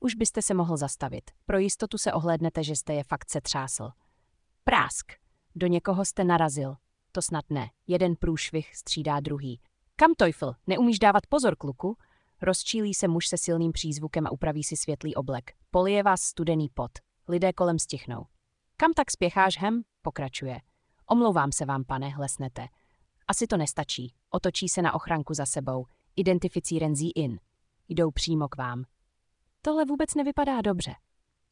Už byste se mohl zastavit. Pro jistotu se ohlédnete, že jste je fakt setřásl. Prásk. Do někoho jste narazil. To snad ne. Jeden průšvih střídá druhý. Kam Teufel? Neumíš dávat pozor, kluku? Rozčílí se muž se silným přízvukem a upraví si světlý oblek. Polije vás studený pot. Lidé kolem stichnou. Kam tak spěcháš, hem? Pokračuje. Omlouvám se vám, pane, hlesnete. Asi to nestačí. Otočí se na ochranku za sebou. Identificíren Sie in. Jdou přímo k vám. Tohle vůbec nevypadá dobře.